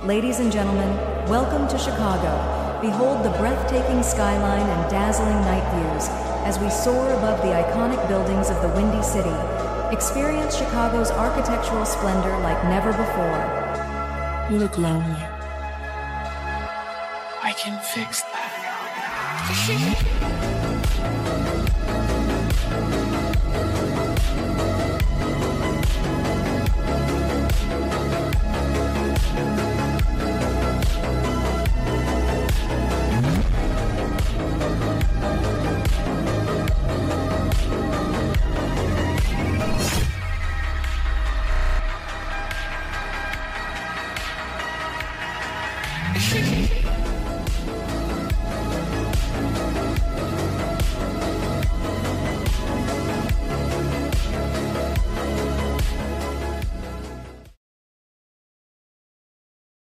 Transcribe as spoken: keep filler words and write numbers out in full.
Ladies and gentlemen, welcome to Chicago. Behold the breathtaking skyline and dazzling night views as we soar above the iconic buildings of the Windy City. Experience Chicago's architectural splendor like never before. You look lonely. I can fix that. Shit.